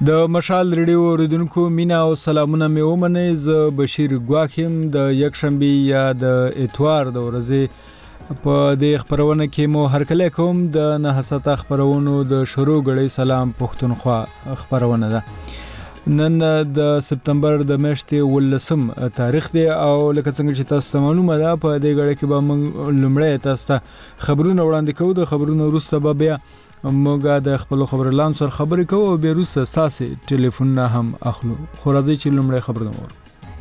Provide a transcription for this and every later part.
د مشال ریډیو اوریدونکو مینا او سلامونه مې ومنئ. زه بشیر ګواښ یم. د یکشنبې یا د اتوار د ورځې په دې خپرونه کې مو هرکلی کوم. د 9 خپرونو د شروع غړي سلام پښتونخوا خپرونه ده. نن د سپتمبر د میاشتې 18 تاریخ دی او لکه څنګه چې تاسو معلومه ده په دې غړي کې به موږ لومړی تاسو ته خبرونه وړاندې کوو. د خبرونو وروسته به بیا موږ د خپل خبرلان سره خبرې کوو او بیا وروسته ساسې ټلیفونونه هم اخلو. خو راځئ چې لومړی خبرونه وورو.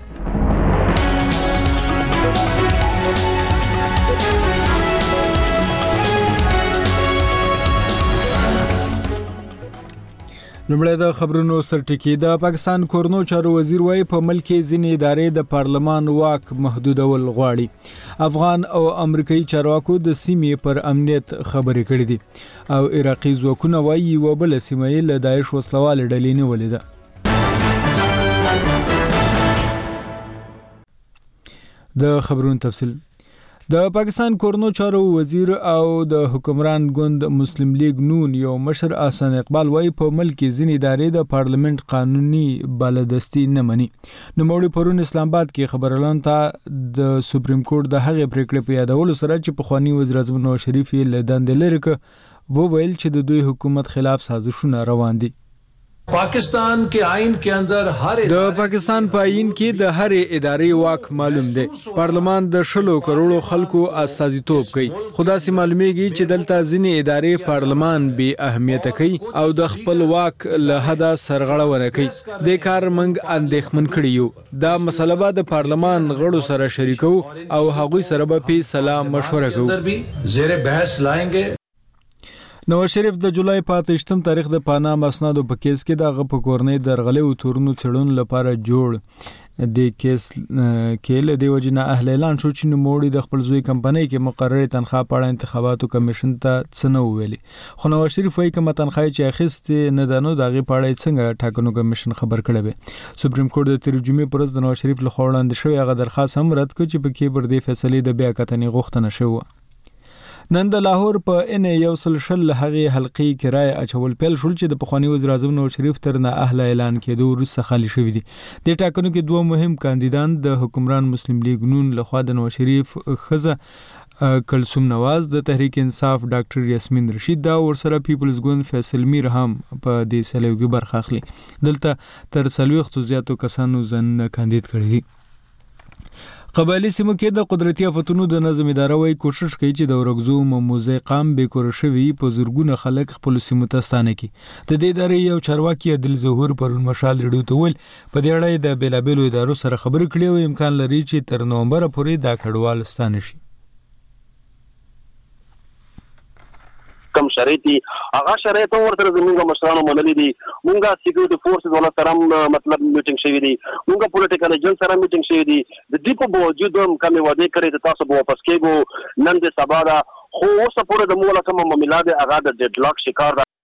لومړی د خبرونو سرټکی. د پاکستان کورنو چارو وزیر وايي په ملک کې ځینې ادارې د پارلمان واک محدودول غواړي. افغان او امریکایي چارواکو د سیمې پر امنیت خبرې کړې دي او عراقي ځواکونه وايي یوه بله سیمه یې له داعش وسلوالې ډلې نیولې ده. د خبرونو تفصیل. د پاکستان کورنو چارو وزیر او د حکمران ګوند مسلم لیگ نون یو مشر احسان اقبال وايي په ملک کې ځینې ادارې د پارلیمنت قانوني بالادستي نه مني. نوموړي پرون اسلام آباد کې خبرلان ته د سپریم کورټ د هغې پریکړې په یادولو سره چې پخوانی وزیر اعظم نواز شریف یې له دندې لرې کړ وویل چې د دوی حکومت خلاف سازشونه روان دي. पाकिस्तान के आइन के अंदर د پاکستان په آئین کې د هرې ادارې واک معلوم دی. پارلمان د 10 کروڑو خلکو استازیتوب کوي. خو داسې معلومیږي چې دلته ځینې ادارې پارلمان بې اهمیته کوي او د خپل واک له حده سرغړونه کوي. د کار منګ اندېښمن کړي یو. دا مسله به د پارلمان غړو سره شریکو او هغوی سره به فیصله مشوره کوو. زیر بحث لائیں نواز شریف د جولای په 28 تاریخ د پانام اسنادو په کیس کې د غو کورنۍ درغلې او تورونو څېړنو لپاره جوړ د کیس کې له دی وجنه اهل اعلان شو چې نوموړي د خپل زوی کمپنۍ کې مقرره تنخواه په اړه انتخاباتو کمیشن ته څه نه ویلي. خو نواز شریف وايي کومه تنخواه چې اخیستې نه ده نو د هغې په اړه څنګه ټاکنو کمیشن خبر کړی وي. سپریم کورټ د تیر جمعې پر ورځ د نواز شریف لخوا وړاندې شوی هغه درخواست هم رد کړ چې پکې پر دې فیصلې د بیا کتنې غوښتنه شوې. نن د لاهور په N100 هغې حلقې کرای اچول پیل شول چې د پخوانی وزیر اعظم نواز شریف تر نه اهل اعلان کېدو وروسته خالی شوي دي. د ټاکنو کې دوه مهم کاندیدان د حکمران مسلم لیگ نون لخوا د نواز شریف ښځه کلثوم نواز، د تحریک انصاف ډاکټر یاسمین رشید دا ورسره پیپلز ګوند فیصل میر هم په دې سلیو کې برخه اخلي. دلته تر 40 زیاتو کسانو ځانونه کاندید کړي دي. قبایلی سیمو کې د قدرتي آفتونو د نظم اداره وايي کوشش کوي چې د ورغزو موزه قام به کور شوی په زرګونه خلک خپل سیمو ته ستانه کی. د دې ادارې یو چارواکي عادل ظهور پر مشال ریډیو ته ویل په دې اړه د بیلابیلو ادارو سره خبرې کړې او امکان لري چې تر نومبر پورې دا کډوال ستانه شي. کم شرایطي هغه شرایط ورته زموږ مشرانو منلي دي. مونږه سکیورټي فورسز ولا سره مطلب میټینګ شوی دي. مونږه پولیټیکل ایجنټ سره میټینګ شوی دي. د دې په باوجود هم کومې وعده کړې ته تاسو به واپس کېږو نن د سبا دا خو اوسه پورې د مولا کوم معاملات هغه د ډیډلاک شکار ده.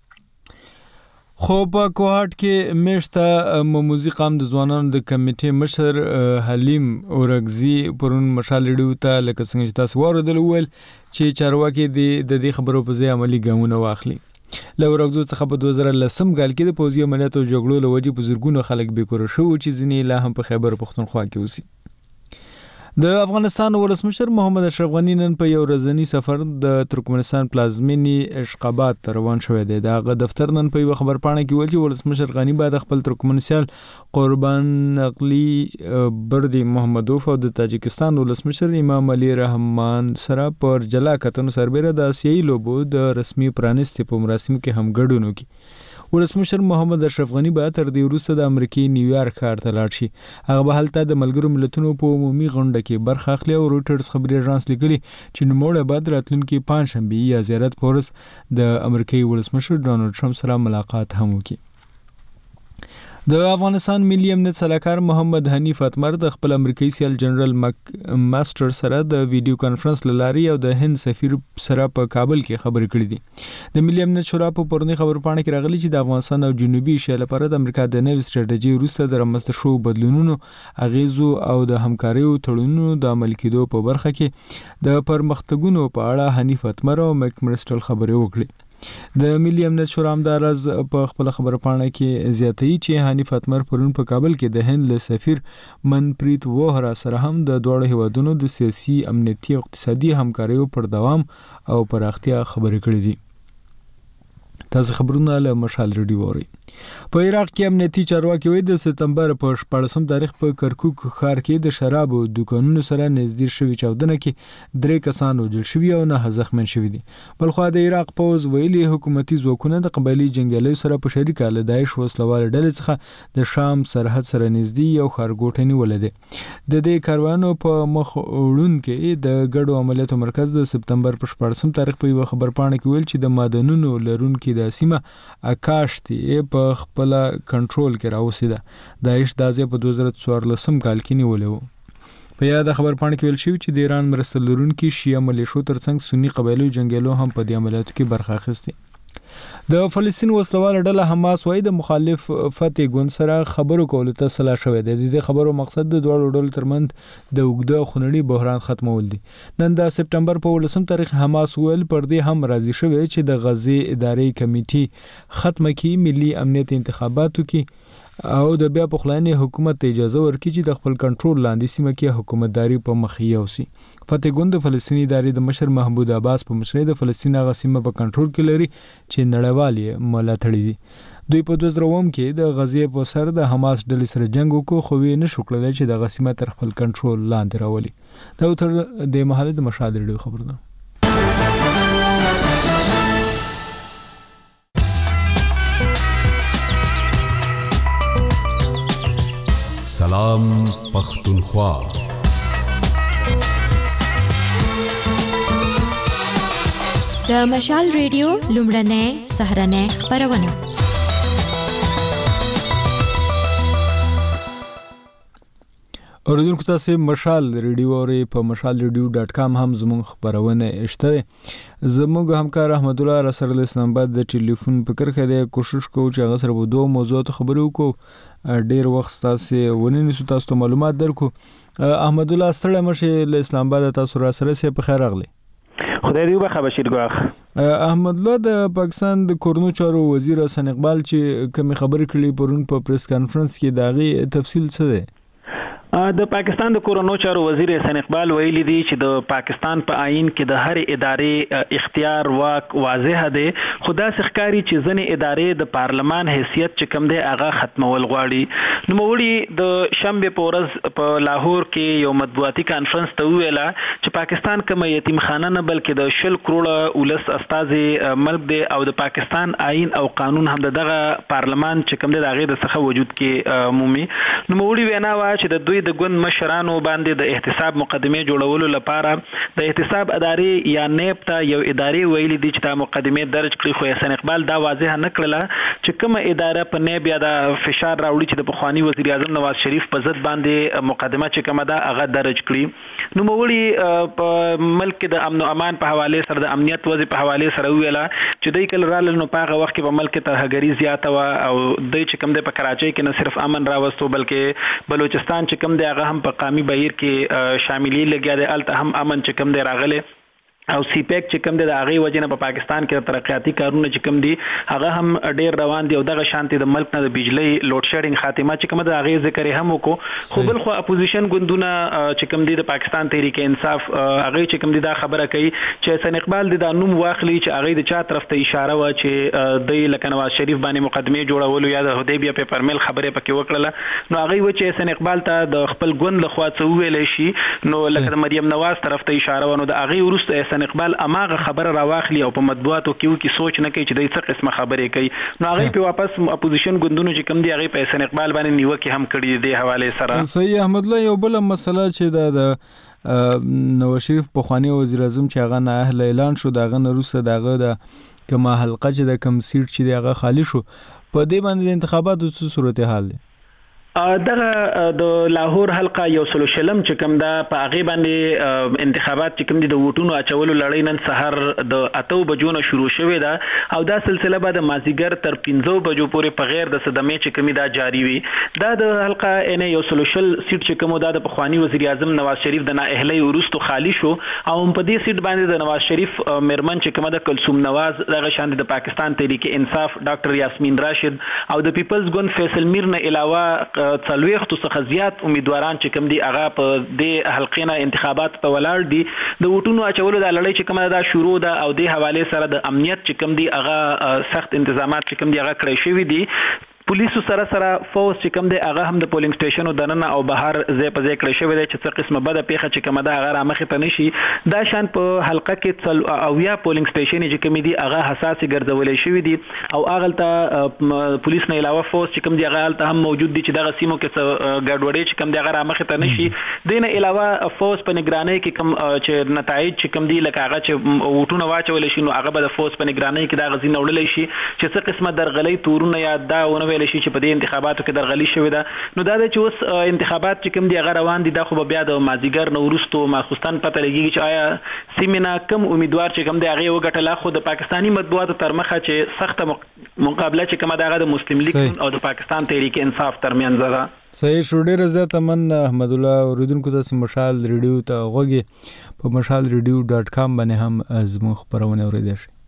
خو په کوهاټ کې میشته موموزي قام د ځوانانو د کمیټې مشر حلیم اورغزي پرون مشال ریډیو ته لکه څنګه چې تاسو واوریدل ویل چې چارواکي د دې خبرو په ځای عملي ګامونه واخلي. له ورغزو څخه په 2010 کال کې د پوځي عملیاتو جګړو له وجې په زرګونو خلک بېکوره شو چې ځینې لا هم په خیبر پښتونخوا کې اوسي. د افغانستان ولسمشر محمد اشرف غني نن په یو ورځني سفر د ترکمنستان پلازمینې اشقاباد ته روان شوی دی. د هغه دفتر نن په یو خبرپاڼه کې ویل چې ولسمشر غني باید خپل ترکمنسیال قربان نقلی بردي محمدوف او د تاجکستان ولسمشر امام علي رحمان سره پر جلا کتنو سربېره د آسیایي لوبو د رسمي پرانستې په مراسمو کې هم ګډون وکړي. ولسمشر محمد اشرف غني به تر دې وروسته د امریکای نیویارک ښار ته لاړ شي. هغه به هلته د ملګرو ملتونو په عمومي غونډه کې برخه اخلي او رویټرز خبري اژانس لیکلي چې نوموړی بعد راتلونکي پنځشنبه یا زیارت په ورځ د امریکای ولسمشر ډونالډ ټرمپ سره ملاقات هم وکړي. د افغانستان ملي امنیت سلاکار محمد حنیف اتمر د خپل امریکایي سیال جنرال ماستر سره د ویډیو کانفرنس لاري او د هند سفیر سره په کابل کې خبرې کړې دي. د ملي امنیت شورا په پرونی خبرپاڼه کې راغلي چې د افغانستان او جنوبي ایشیا لپاره د امریکا د نوې سټریټیژي وروسته د رامنځته شوو بدلونونو اغیزو او د همکاریو تړونونو د عمل کېدو په برخه کې د پرمختګونو په اړه حنیف اتمر او میک مرسټل خبرې وکړي. د ملي امنیت شورا همدارز په خپل خبره پاڼه کې زیاتوي چې حنیف اتمر پرون په کابل کې د هند له سفیر منپریت وهرا سره هم د دوه هیوادونو د سیاسي امنیتي او اقتصادي همکاریو پر دوام او پراختیا خبرې کړې دي. تاسو خبرونه له مشال ریډیو اورئ. په عراق کې امنیتي چارواکي وایي د سپتمبر په 14 تاریخ په کرکوک ښار کې د شرابو دکانونو سره نږدې شوي چاودنه کې 3 کسان وژل شوي او 9 زخمیان شوي دي. بلخوا د عراق پوز ویلي حکومتي ځواکونه د قبایلي جنګیالیو سره په شریکه له داعش وسلوال ډلې څخه د شام سرحد سره نږدې یو ښارګوټی نیولې ده. د دې کاروانو په مخ وړونکو د ګډو عملیاتو مرکز د سپتمبر په 14 تاریخ په یو خبر پاڼه کې ویل چې د معدنونو لرونکو د سیمه اکاشتي په خپل کنټرول کې راوسیده. داعش د ځای په 2014 کال کې نیولې و. په یاد خبر پاڼه کې ویل شوی چې د ایران مرسته لرونکي شیعه ملیشو ترڅنګ سنی قبایلو جنگیالو هم په دې عملیاتو کې برخه اخیسته. د فلسطین وسلوال ډله حماس وايي د مخالف فتح ګوند سره خبرو کولو ته سلا شوې ده. د دې خبرو مقصد د دوه ډلو ترمنځ د اوږده خونړي بحران ختمول دي. نن د سپتمبر په 18 تاریخ حماس ویل پر دې هم راضي شوی چې د غزې ادارې کمیټې ختمه کړي ملي امنیت انتخاباتو کې او د بیا پخلاینې حکومت ته اجازه ورکړي چې د خپل کنټرول لاندې سیمه کې حکومتداري په مخ یوسي. فتح ګوند د فلسطیني ادارې د مشر محمود عباس په مشرۍ د فلسطین هغه سیمه په کنټرول کې لري چې نړیوال یې ملاتړي دي. دوی په 2003 کې د غزې په سر د حماس ډلې سره جنگ وکړ خو یې نشو کړلی چې د غسیمه تر خپل کنټرول لاندې راولي. دا تر د محل د مشاهده ریډیو خبر ده. سلام پختونخوا. د مشال ریډیو لومړنۍ سهرنۍ خبرونه. اوریدونکو تاسو مشال ریډیو اورئ. په mashalradio.com هم زموږ خبرونه شته. زموږ همکار احمد الله رسول اسلام آباد د ټلیفون په کرخه دی. کوشش کوو چې هغه سره په دوه موضوعات خبرې وکړو. ډیر وخت تاسو ونیسو تاسو ته معلومات درکو. احمد الله ستړی مشه له اسلام آباد تاسو را سره سي په خیر راغلی. خدای دې وبخښه بشیر ګواخ. احمد الله د پاکستان د کورنو چارو وزیر حسن اقبال چې کوم خبرې کړې پرون په پریس کانفرنس کې داغي تفصیل څه دی؟ د پاکستان د کورونو چارو وزیر حسن اقبال ویلي دی چې د پاکستان په آئین کې د هر ادارې اختیار واک واضح دی. خدا ښکاری چې ځنې ادارې د پارلمان حیثیت چې کم دی هغه ختمول غواړي. نو وړي د شنبه په ورځ په لاهور کې یو مطبوعاتي کانفرنس ته ویلا چې پاکستان کوم یتیمخانه نه بلکې د 10 کروڑه ولس استازي ملک دی او د پاکستان آئین او قانون هم دغه پارلمان چې کم دی دغه د څخه وجود کې عمومي. نو وړي وینا وا چې د دوی د ګوند مشرانو باندې د احتساب مقدمه جوړولو لپاره د احتساب ادارې یا نیب ته یو ادارې ویلي دي چې دا مقدمه درج کړي. خو حسن اقبال دا واضح نه کړله چې کومه اداره په نیب یا د فشار راوړي چې د پخوانی وزیر اعظم نواز شریف په ضد باندې مقدمه چې کومه ده هغه درج کړي. نو موړي په ملک د امن او امان په حواله سره د امنیت وضع په حواله سره ویلا چې دوی کله رال نو په هغه وخت کې په ملک ترهګری زیاته وا او دوی چې کوم د په کراچۍ کې نه صرف امن راوستو بلکې بلوچستان چې کوم دی هغه هم په قامي بهیر کې شاملي لګیا دی. الته هم امن چې کوم دی راغله او سی پیک چې کوم دی د هغه وجنه په پاکستان کې ترقیاتي کارونه چې کوم دي هغه هم ډیر روان دي او دغه شانتي د ملک نه د بجلی لوډ شیډینګ خاتمه چې کوم د هغه ذکر هم وکړو. خو بل خو اپوزیشن ګوندونه چې کوم دي د پاکستان تحریک انصاف هغه چې کوم دي دا خبره کوي چې حسن اقبال د نوم واخلي چې هغه د چا طرف ته اشاره و چې د لکه نواز شریف باندې مقدمه جوړولو یا د حدیبیه پیپر میل خبره پکې وکړه. نو هغه و چې حسن اقبال ته د خپل ګوند لخوا څه ویل شي نو لکه د مریم نواز طرف ته اشاره ونه د هغه ورسته اقبال اماغه خبره راواخلی او په مطبوعاتو کې سوچ نه کوي چې د څه قسمه خبرې کوي. نو هغه په واپس اپوزیشن ګوندونو چې کوم دی هغه په حسن اقبال باندې نیوکه هم کړی دی حواله سره. صحیح احمد الله. یو بل مسله چې د نواز شریف په خوانی وزیر اعظم چې هغه نه اهل اعلان شو دغه نروسه دغه د کما حلقه چې د کم سیټ چې دغه خالی شو په دې باندې انتخاباتو څه صورت حال دی؟ دغه د لاهور حلقه یو سلو شلم چې کوم دا په هغه باندې انتخابات چې کوم دي د ووټونو اچولو لړۍ نن سحر د 8 بجو نه شروع شوې ده او دا سلسله به د مازیګر تر 15 بجو پورې په غیر د صدمې چې کوم دا جاری وي. دا د حلقه ان یو سلو شل سیټ چې کوم دا د پخوانی وزیر اعظم نواز شریف د نااهلۍ ورستو خالی شو او په دې سیټ باندې د نواز شریف مرمن چې کوم د کلثوم نواز دغه شان د پاکستان تحریک انصاف ډاکټر یاسمین راشد او د پیپلز ګوند فیصل میر نه علاوه څلويختو څخه زیات امیدواران چې کوم دي هغه په دې حلقې نه انتخابات ته ولاړ دي. د ووټونو اچولو د لړۍ چې کومه دا شروع ده او د حواله سره د امنیت چې کوم دي هغه سخت انتظامات چې کوم دي هغه کړی شوی دي. پولیسو سره فوز چې کوم دی هغه هم د پولینګ سټیشنو دننه او بهر ځای په ځای کړی شوی دی چې څه قسمه بده پیښه چې کومه ده هغه رامخې ته نشي. دا شان په حلقه کې او یا پولینګ سټیشن چې کوم دي هغه حساسي ګرځولې شوی دي او هغه پولیس نه علاوه فوز چې کوم دی هغه هم موجود دي چې دغه سیمو کې ګډوډي چې کوم دی هغه رامخې ته نشي. دینه علاوه فوز په نگرانی کې کوم چې نتایج چې کوم دی لکه هغه چې ووټونه واچول شي نو هغه به د فوز په نگرانی کې دا غزي نوړل شي چې څه قسمه درغلي تورونه یا دا ونه شي چې په دې انتخاباتو کې درغلي شوې ده. نو دا د چې اوس انتخابات چې کوم دی هغه روان دي دا خو بیا د مازیګر نو ورستو ماخستان پته لګیږي چې آیا سیمینا کم امیدوار چې کوم دی هغه وګټله خو د پاکستانی مطبوعاتو تر مخه چې سخت مقابله چې کومه ده د مسلم لیگ او د پاکستان تحریک انصاف ترمنځ ده. صحیح شو. ډېر زیات من احمد الله اوریدونکو ته مشال ریډیو ته غوږی په mashalradio.com باندې هم زموږ خبرونه اوریدل شي.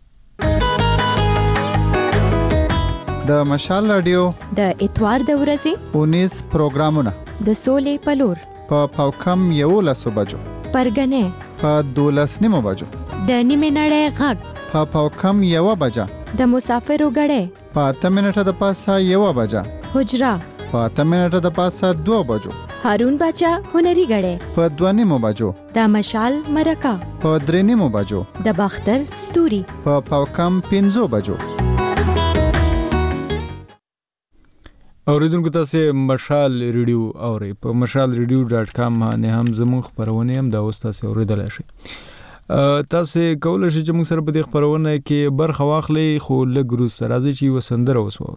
د مشال رادیو د اتوار د ورځې 19 پروګرامونه د سولې پلور په پاوکم 11 بجو پرګنې په 12 بجو د نیمه نړۍ غږ په پاوکم 1 بجا د مسافرو غړې په 8 منټه د پاسه 1 بجا حجرا په 8 منټه د پاسه 2 بجو هارون بچا هنري غړې په 2 بجو د مشال مرکه په 3 بجو د باختر ستوري په پاوکم 15 بجو. اوریدونکو تاسو مشال ریډیو اوري په mashalradio.com باندې هم زموږ خبرونه هم دا اوس تاسو اوریدل شي. تاسو کولای شئ چې موږ سره په دې خبرونه کې برخه واخلئ خو لږ وروسته راځي چې وسندره وسور.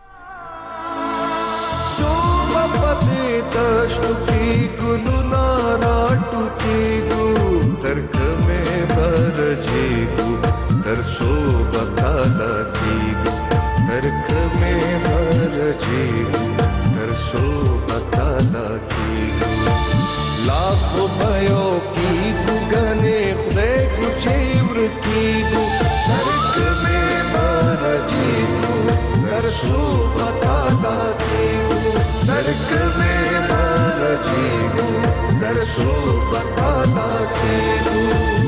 लाखों भयो की गुगने खुदे कुछ की गु नरक में मर जीगु नरसो बताला की गु नरक में मर जीगु नरसो बताला की गु.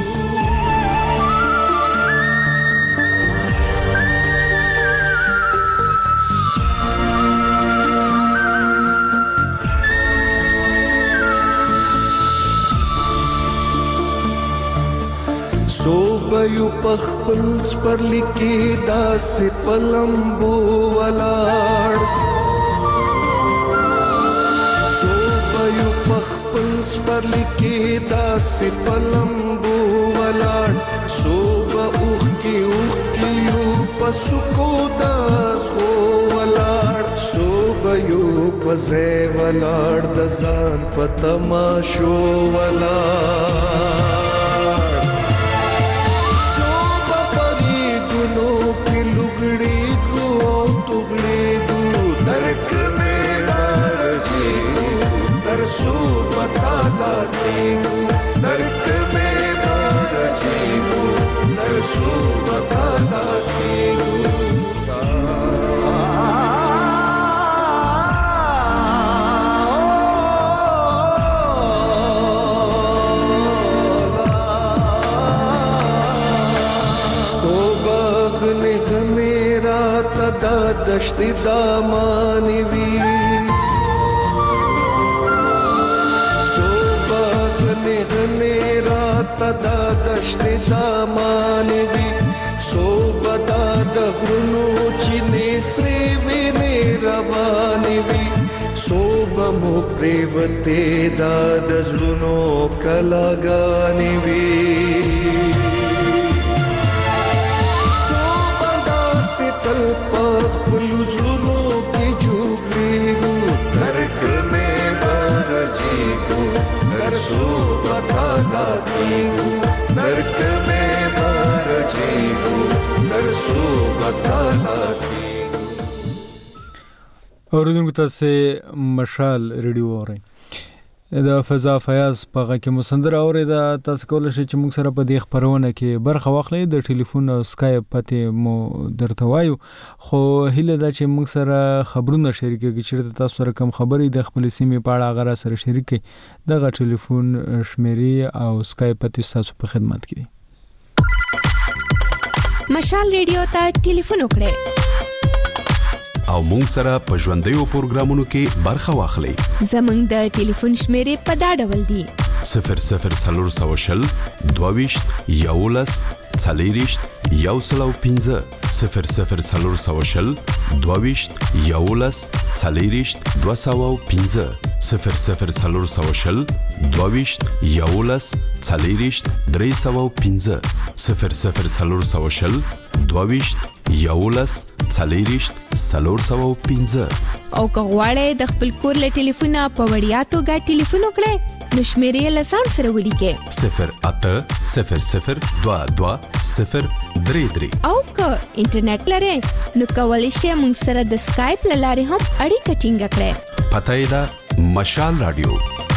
सोबयु पखपल पर लिखे दास पलम्बो वलाड़ सोबयु पखपल पर लिखे दास पलम्बो वलाड़ सोब उख की पसुको दास हो वलाड़ सोबयु पजे वलाड़ दजान पतमाशो वलाड़ नरक में मार जीगु नरसू बताला कीगु. सोबग निघ मेरा तदा दश्ति दामानवी मेरा तदा दश्त दामानवी सोबदा दगुनो चिने श्रेविने रवानवी सोब मुप्रेवते दाद जुनो कलागानवी सोबदा से तलपख पुलुजुनो की जुगलीगु नरक लागिगु दर्द में मर जीगु در صحبت लागिगु. اوریدونکو تاسو مشال ریډیو اورئ دا فضا فیاض په هغه کې مسندر اوریدا تاسو کولای شئ چې موږ سره په دې خبرونه کې برخه واخلئ د ټلیفون او سکایپ پته مو درته وایو خو هله دا چې موږ سره خبرونه شریکوي چې تاسو سره کوم خبرې د خپل سیمې په اړه غره سره شریکي دغه ټلیفون شمیرې او سکایپ پته تاسو په خدمت کې دي. مشال ریډیو ته ټلیفون وکړئ او مونږ سره په ژوندیو پروګرامونو کې برخه واخلئ. زموږ د ټلیفون شمیرې په دا ډول دي 0040 22 11 40 115 0040 22 11 40 215 0040 22 11 40 315 0040 22 11 40 315 او که غواړئ د خپل کور له ټلیفونه په وړیا توګه ټلیفون وکړئ نو شمیرې له ځان سره ولیکئ 0800220333 او که انټرنیټ لرئ نو کولی شئ موږ سره د سکایپ له لارې هم اړیکه ټینګه کړئ. پته یې ده مشال رادیو.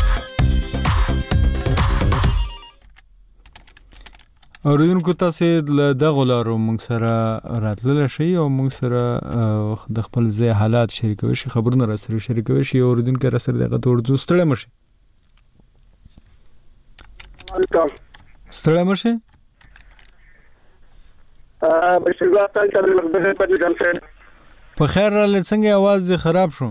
اوریدونکو تاسو دغه لارو موږ سره راتللی شئ او موږ سره د خپل ځای حالات شریکوي شي خبرونه را سره شریکوي شي اوریدونکو را سره دغه تورځو ستړی مشي ستړی مشي په خیر را لڅنګ आवाज دې خراب شو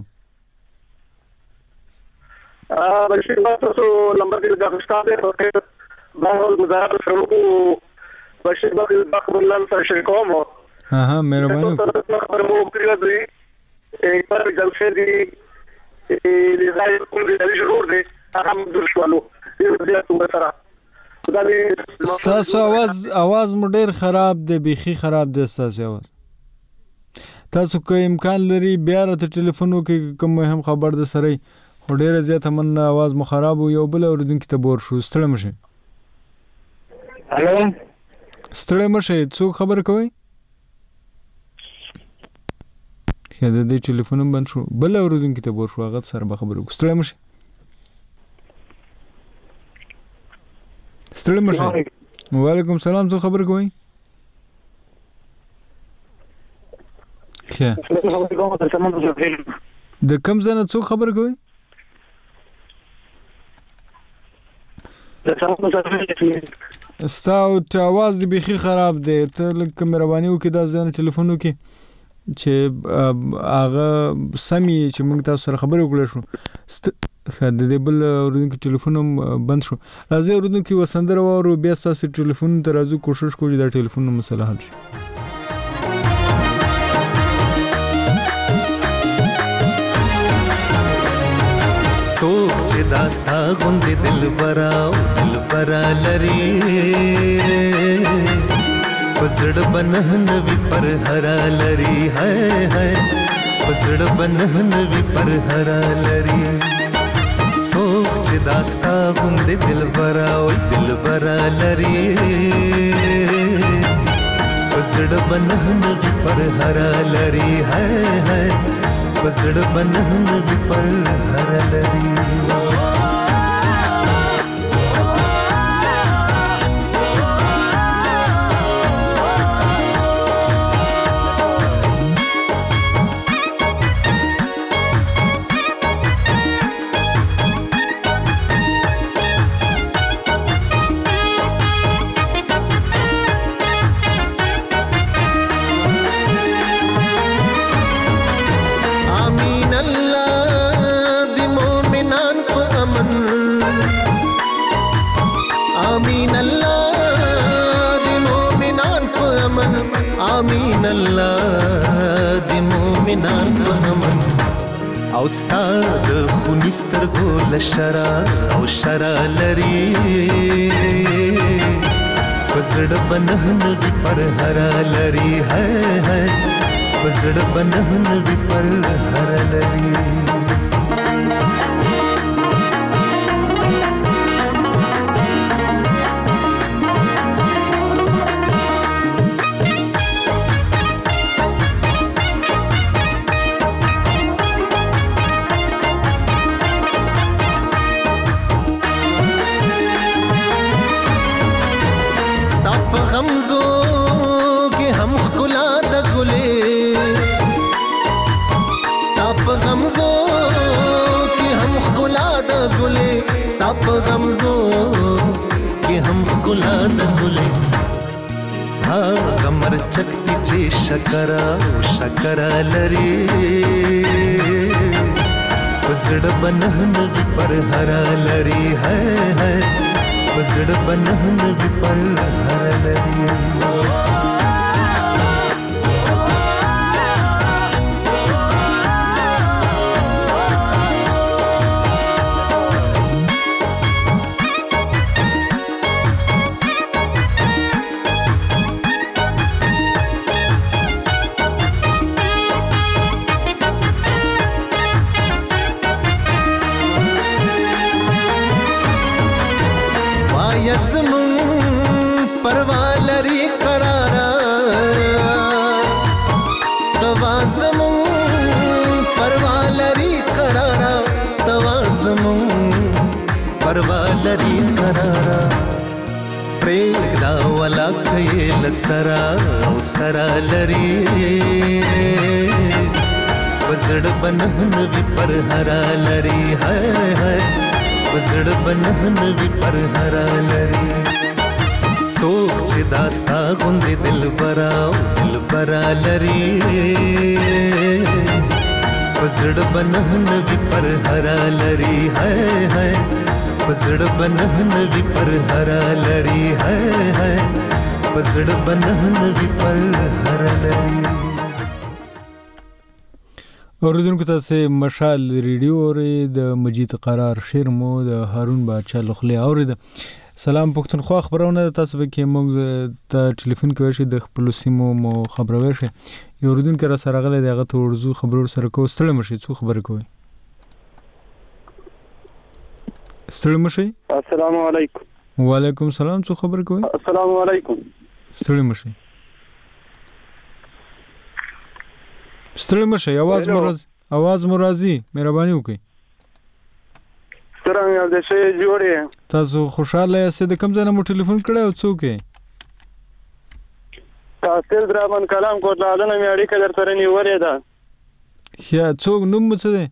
بلشي تاسو نمبر دې راغښتاله باور گزار شروع بشیر باقی بخبرلال سر شرکوم ها مهرباني خبر مو کړی دی ایک بار جلسه دی لزای کوم دی ضرور دی هم درشوالو دې ته سره تاسو आवाज مو ډیر خراب دی بيخي خراب دی تاسو आवाज تاسو کوم امکان لري بیا راته ټلیفون وکړئ کوم مهم خبر ده سره ډیر زیات من आवाज مو خراب یو بل اوریدونکو ته بور شو ستړی مشه هالو ستړی مشه څوک خبر کوي کله دې ټلیفون بند شو بل اوریدونکو ته بور شو هغه سره به خبرو ستړی مشه وعلیکم السلام څوک خبر کوي ښه د کوم ځای څوک خبر کوي ستاو ته आवाज دی بيخي خراب دی ته لکه مهرباني وکړه دا ځان ټلیفون وکړه چې هغه سمي چې موږ تاسو سره خبرې وکړو شو د دې بل اوریدونکو ټلیفون بند شو راځي اوریدونکو وسندره وورو بیا تاسو ټلیفون ته راځو کوشش کوو دا ټلیفون مسله حل شي سوچ داستا غوند دل برا لري پسړ بنهن وی پر هرا لري ہے پسړ بنهن وی پر هرا لري سوچ داستا غوند دل برا لري پسړ بنهن وی پر هرا لري ہے پسړ بنهن وی پر هرا لري آمین الله د مومنان په امن او ستاد خونستر ګول شرا او شرا لري پسړ بنهن وی پر هرا لري ہے پسړ بنهن وی پر هرا لري شکرا شکرا لري پزړ بنهن وی پر هرا لري ہے پزړ بنهن وی پر هرا لري परवालरी करारा तवाज़मू परवालरी करारा तवाज़मू परवालरी करारा प्रेदा वाला खयल सरा सरा लरी वजड़ बनहन वि पर हरा लरी है वजड़ बनहन वि पर हरा लरी सोच दास्ता गुंदे दिल बरा लरी वजड़ बनहन वि पर हरा लरी है वजड़ बनहन वि पर हरा लरी है वजड़ बनहन वि पर हरा लरी اوریدونکو تاسو مشال ریډیو اوري د مجید قرار شعر مو د هارون بادشاہ لخلی اورید سلام پښتونخوا خبرونه تاسو به کې موږ ته ټلیفون کوي چې د خپل سیمو مو خبروي شي یو اوریدونکو را سره غلې دغه ته ورزو خبرو سره کو ستړي مشي څو خبر کوي ستړي مشي السلام علیکم وعلیکم السلام څو خبر کوي السلام علیکم ستړي مشي ستړي مشه आवाज مرضی مهرباني وکړئ څنګه د شي جوړې تاسو خوشاله یاست د کوم ځای نه مو ټلیفون کړی او څوک یې تاسو درامن کلام کوټ لالنه مې اړیکه درته نیولې ده یا څوک نوم څه دی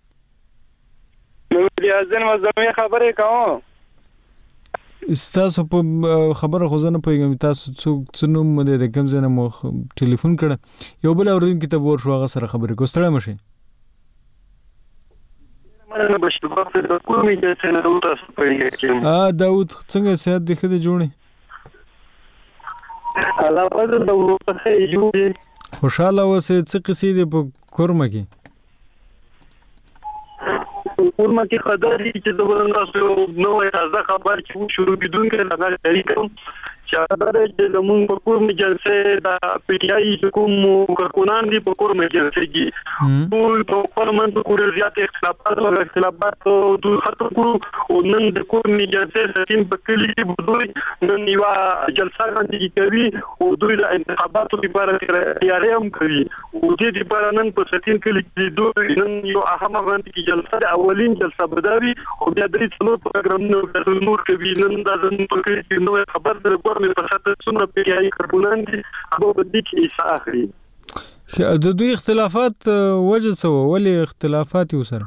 نو دې ځین مزمه خبرې کوم تاسو په خبره خو زنه پېږم تاسو څو نوم مده د کوم ځای نه مو ټلیفون کړ یو بل اوریدونکو ته ور شو هغه سره خبرې کو ستړی مشي مننه بشباب د کومې د څنګه تاسو پېږئ داود څنګه صحت دی خدای جوړه الله پدې د ورته جوړه خوشاله اوسه څه قصې دی په کورمه کې کورمه کې خدای چې د ورنګاسو نو تازه خبر چې شروع بدون کې لګا طریقو چې دا د موږ په کورمه جلسه د پی ټی آی کوم کارکونان دي په کورمه جلسه کې ټول په پارلمان په کور زیات اختلافات او د خاطر کو نن د کورمه جلسه ساتین په کلی کې بدوي نن یو جلسه غونډه کوي او دوی د انتخاباتو لپاره تیاری هم کوي او دې لپاره نن په ساتین کلی کې دوی نن یو اهم غونډه کې جلسه اولین جلسه بدوي او بیا د ټولو پروګرامونو د نور کوي نن د په کلی کې نو خبر درکو مې په خاطر څومره پیګای کاربونان دي هغه به دې کې اخلي د دوی اختلافات وجه څه ولې اختلافات یو سره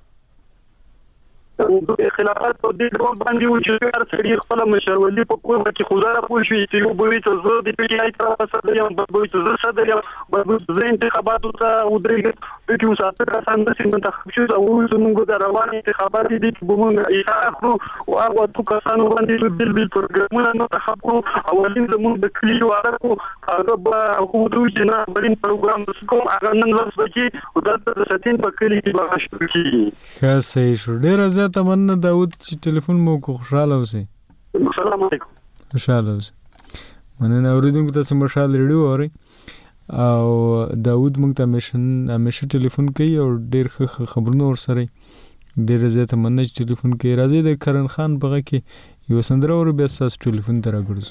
خلافات په دې ډول باندې و چې هر څړي خپل مشرولي په کومه کې خدای پوښي چې یو بوي ته زه د پی ټی آی طرف څخه یم بوي ته زه صدر یم بوي زه انتخاباتو ته ودرېږم په کې وساتره راځم چې منتخب شو او زموږ د روان انتخابات دي چې موږ یې اخلو او هغه تو کسانو باندې بل پروګرامونه منتخب کړو اولین زموږ د کلیو علاقو هغه به حکومت چې نه بلین پروګرام کوم هغه نن ورځ بچي او د ساتین په کلی کې به شروع کیږي ښه صحیح شو ډیر تمنا داود چې ټلیفون مو کو خوشاله اوسئ السلام علیکم خوشاله اوسئ مننه اوریدونکو تاسو مشال ریډیو اورئ او داود موږ ته همیشه ټلیفون کوي او ډیر ښه خبرونه ورسره ډیر زیاته مننه چې ټلیفون کوي راځي د کرن خان بغه کې یو سندره اور بیا تاسو ټلیفون ته راګرځو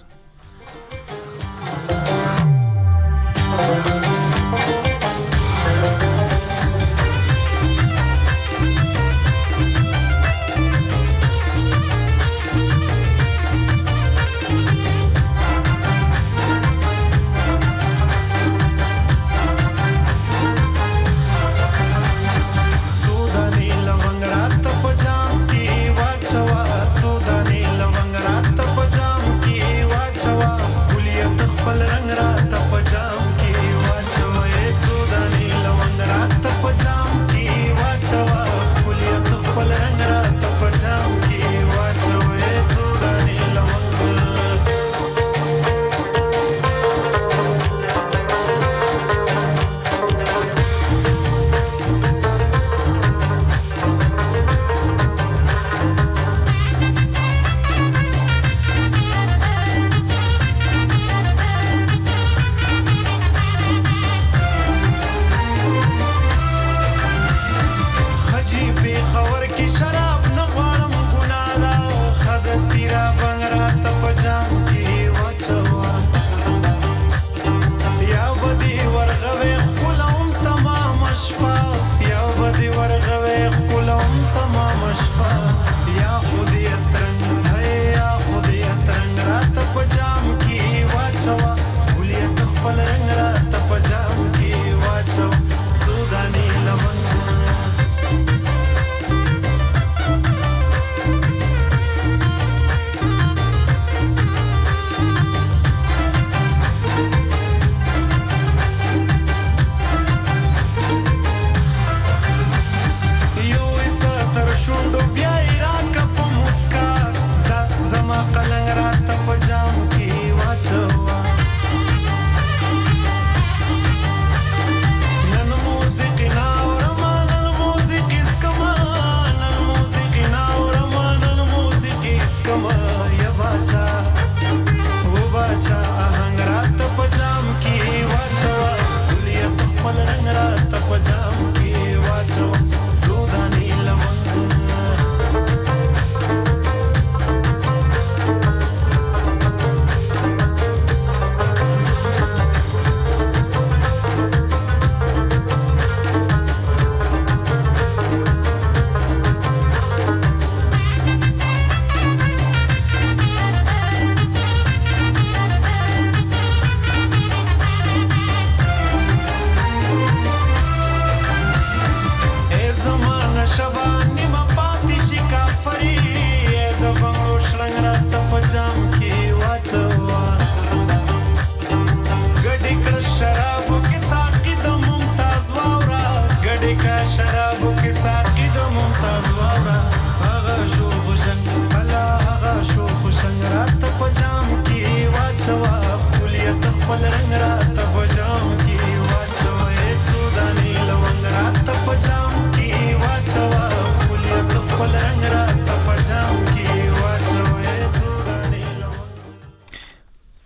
Watch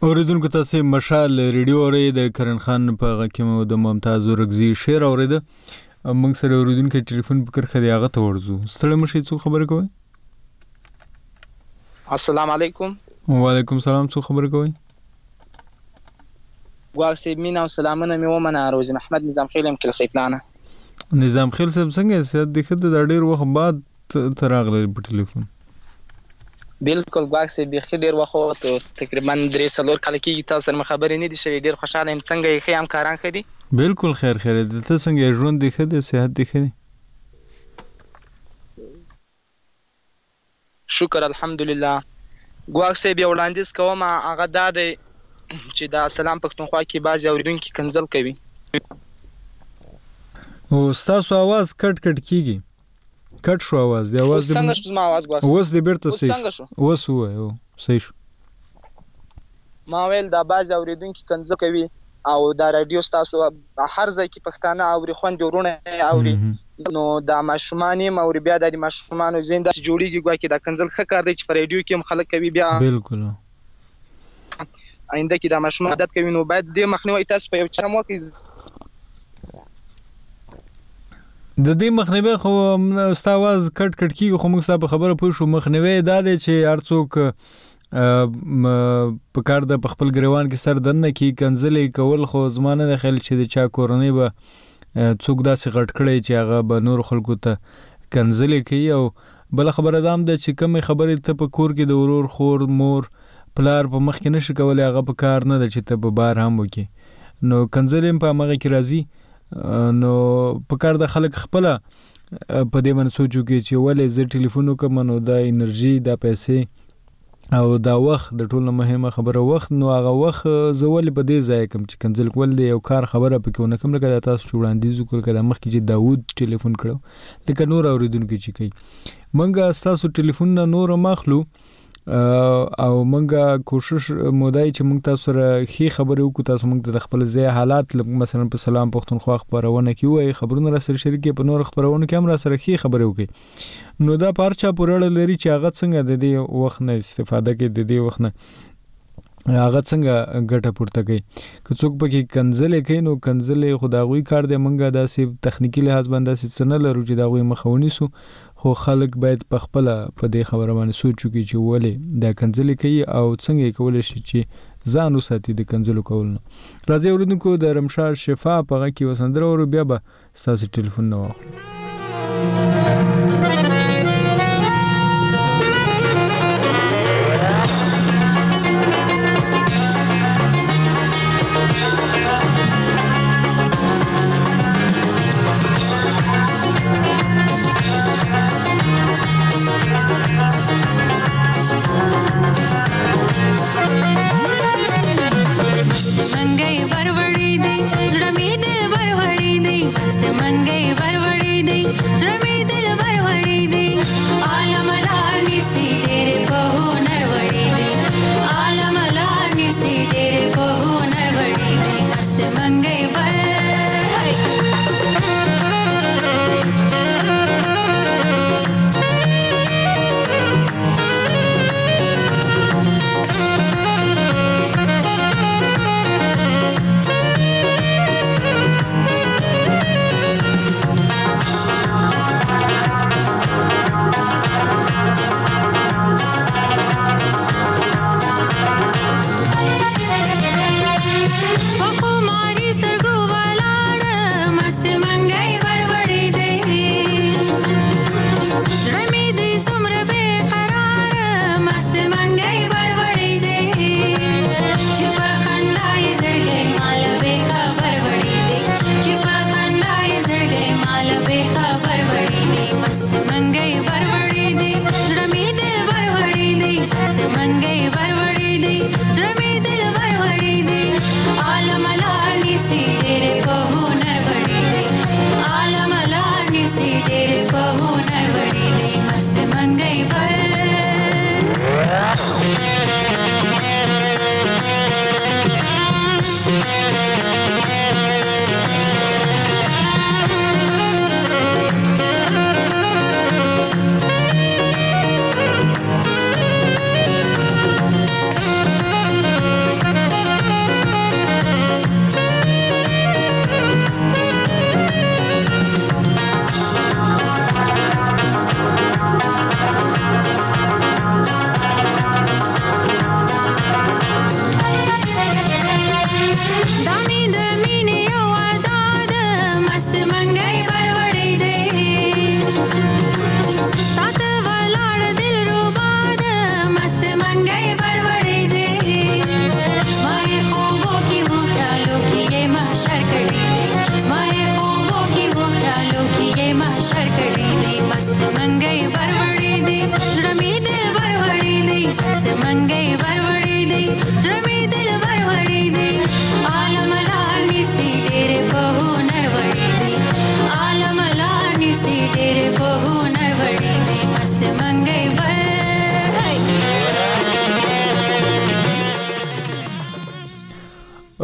اوریدونکو تاسو مشال ریډیو اورئ د کرن خان په غږ کې مو د ممتاز اورګزي شعر اوریده. موږ سره اوریدونکو ټلیفون په کرخه دی هغه ته ورځو. ستړي مشي څو خبر کوي؟ السلام علیکم. وعلیکم السلام. څو خبر کوي؟ ګواکسي مینا او سلامونه مې ومنه. روز محمد نظام خیل هم کله سیپلانه. نظام خیل صاحب څنګه سیادت د خد د ډیر وخت بعد تراغله په ټلیفون؟ بالکل ګواکسي بخیر ډیر وخت تقریبا 3-4 کال کېږي تاسو سره خبرې نه دي شوې. ډیر خوشاله یم. څنګه یې خیام کاران خدي؟ بالکل خیر ته څنګه ژوند دی خدي صحت دی خدي؟ شکر الحمدلله. ګواکسي بیا وړاندیز کوم هغه دا دی چې دا سلام پښتونخوا کې بعض اوریدونکو کنزل کوي او تاسو आवाज کټ کیږي. کټ شو आवाज دی. आवाज دی څنګه شو ما आवाज ګواکسي؟ اوس دی بیرته صحیح اوس وایو صحیح شو. ما ویل دا بعض اوریدونکو کنزل کوي او دا رادیو تاسو هر ځای کې پښتانه اوري خوند ورونه اوري نو دا ماشومان او بیا د ماشومان زنده جوړیږي ګواکي دا کنزل ښه کار دی چې په رادیو کې هم خلک کوي. بیا بالکل آینده کې دا ماشومان عادت کوي نو باید د مخنیوي تاسو په یو چم وکړئ. د دې مخنیوي خو ستا आवाज کټ کیږي خو موږ په خبره پوه شو. مخنیوي دا دی چې هر څوک په کار د خپل ګریوان کې سر دنه کې کنزلې کول خو زمانه د خیال چې د چا کورنۍ به څوک داسې غټ کړي چې هغه به نور خلکو ته کنزلې کوي. او بل خبره دام ده چې کوم خبرې ته په کور کې د ورور خور مور پلار په مخ کې نشي کولای هغه په کار نه ده چې ته به بار هم وکي نو کنزلې په هغه کې راځي. نو په کار د خلک خپل په دې باندې سوچو کې چې ولې زه ټلیفون وکم نو دا انرژي دا پیسې او دا وخت د ټولو مهمه خبره وخت نو هغه وخت زول په دې ځای کوم چې کنزل کول دی یو کار خبره پکې ونه کوم لکه تاسو وړاندیز وکړ کله مخکې چې داوود ټلیفون کړو لکه نور اوریدونکو چې کوي منګه تاسو ټلیفون نه نور مخلو او منګه کوشش مودای چې موږ تاسو سره خي خبرې وکړو تاسو موږ د خپل ځای حالات مثلا په سلام پښتونخوا خبرونه کوي خبرونه را سره شریکې په نور خبرونه کې هم را سره خي خبرې وکړي نو دا پارچا پورړ لري چې هغه څنګه د دې وخت نه استفاده کوي د دې وخت نه هغه څنګه ګټه پورته کوي که څوک پکې کنزلې کوي نو کنزلې خداغوي کار دی منګه داسې تخنیکی لحاظ باندې څه نه لرو چې داغوي مخاوني سو خو خلک باید په خپل په دې خبره باندې سوچو کې چې ولې دا کنزلې کوي او څنګه کولای شي چې ځان وساتي د کنزلو کول نه راځي ورودونکو د رمشاد شفا په غږ کې وسندره ور بیا به تاسو ټلیفون نه واخلو मंगई बरवड़ी दी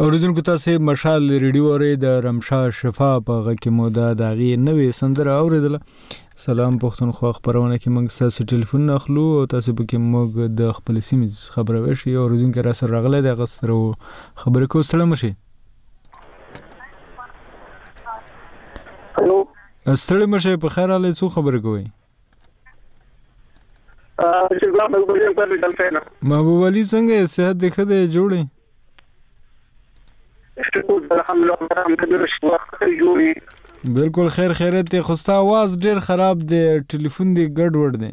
اوریدونکو تاسو مشال ریډیو اورئ د رمشا شفا په غږ کې مو دا داغي نوې سندره اوریدله. سلام پښتونخوا خبرونه کې موږ تاسو ټلیفون اخلو او تاسو به کې موږ د خپل سیمې خبره وشي. اوریدونکو را سره راغله د غسرو خبره کو ستړي مشي. الو ستړي مشي په خیر حاله څو خبره کوي؟ محبوب علي څنګه صحت دې ښه دی جوړې؟ بالکل خیر خیرت دی. خو ستا आवाज ډیر خراب دی، ټلیفون دی ګډ وډ دی.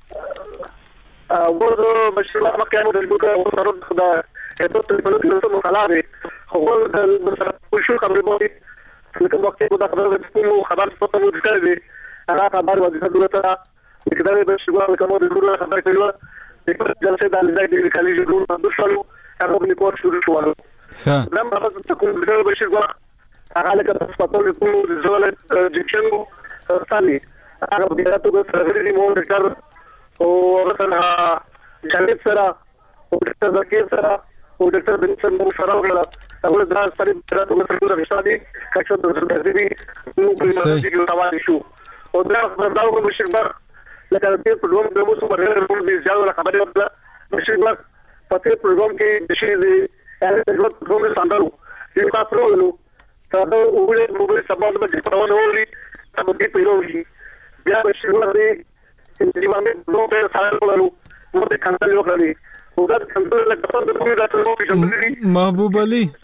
هغه لکه په سپټول کې زول جکشن ثاني هغه په دې ته سرغړي مو ډاکټر او مثلا جلد سره او ډاکټر زکیر سره او ډاکټر بنسن مو سره وغلا هغه د ځان سره ته سره رښتادي کښه د دې نو په دې توانې شو او دا خبرداو مشر بر لکه دې پروګرام د مو سره ورته دې ځاو خبرې وکړه مشر بر په دې پروګرام کې د شي دې هغه د پروګرام سندرو یو تاسو ورو دا وګړي موږ سبا د پروانه ولې تاسو دې پیروي بیا به شروع کړئ چې باندې نو په سره ولرو نو د کنټرول وکړئ او دا کنټرول له کثر د کومې راتلو کې محبوب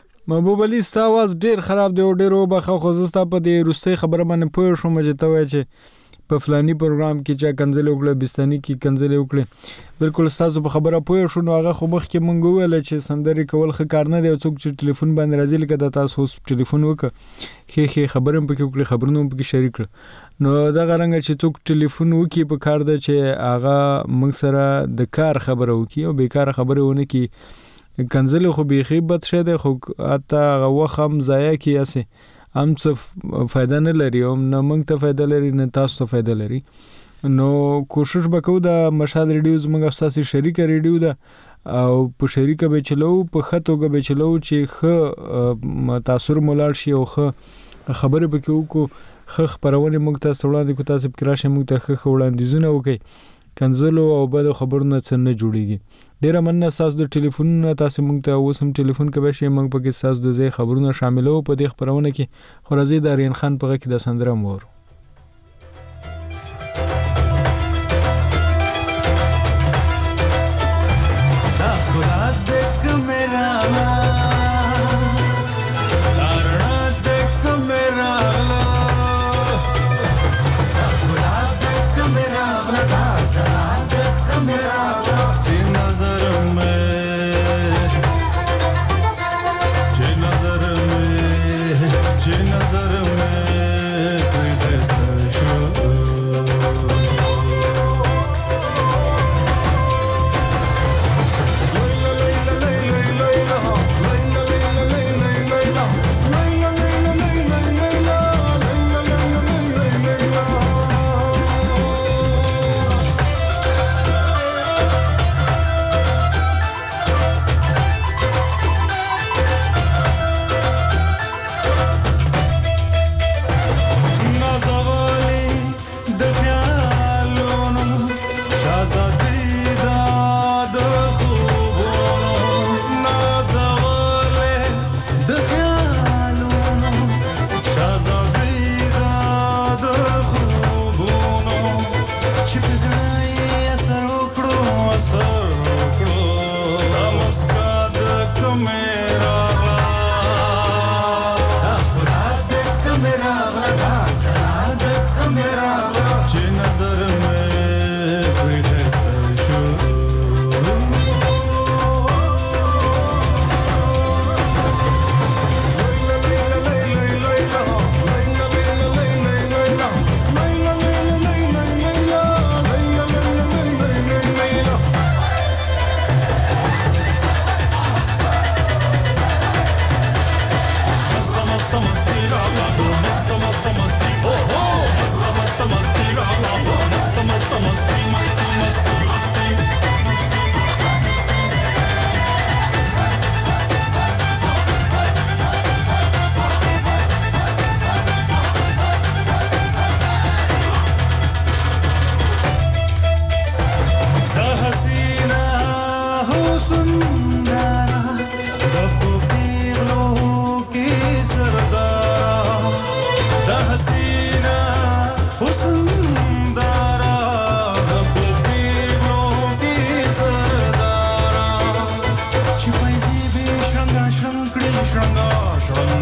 علي ستا आवाज ډیر خراب دی او ډیر وبخه خو زستا په دې روستي خبره باندې پوه شوم چې ته وای چې په فلاني پروګرام کې چې کنځل وکړه بستاني کې کنځل وکړه. بالکل تاسو په خبره پوه شو نو هغه خو مخ کې مونږ ویل چې سندري کول ښه کار نه دی. څوک چې ټلیفون باندې راځي لکه د تاسو ټلیفون وکړه خې خبرم پکې وکړي خبرونه پکې شریک نو دا غرنګ چې څوک ټلیفون وکړي په کار ده چې هغه موږ سره د کار خبره وکړي او بیکار خبره ونه کی کنځل خو بيخي بد شه ده خو اته هغه وخم ضایع کیاسه هم څه فائدہ نه لري او نه موږ ته فائدہ لري نه تاسو ته فائدہ لري. نو کوشش وکړو د مشال ریډیو زموږ اساسي شریک ریډیو ده او په شریکه به چلو په خطو به چلو چې خ تاثیر مولار شي او خ خبره به کو خ خبرونه موږ ته وړاندې کو تاسو فکر راشه موږ ته خ وړاندیزونه وکي کنزلو او بل خبرونه څنګه جوړیږي. ډیر مننه تاسو د ټلیفون تاسو موږ ته اوسم ټلیفون کوي چې موږ پکې تاسو د ځای خبرونه شاملو په دې خبرونه کې خورازي دارین خان په کې د سندره مور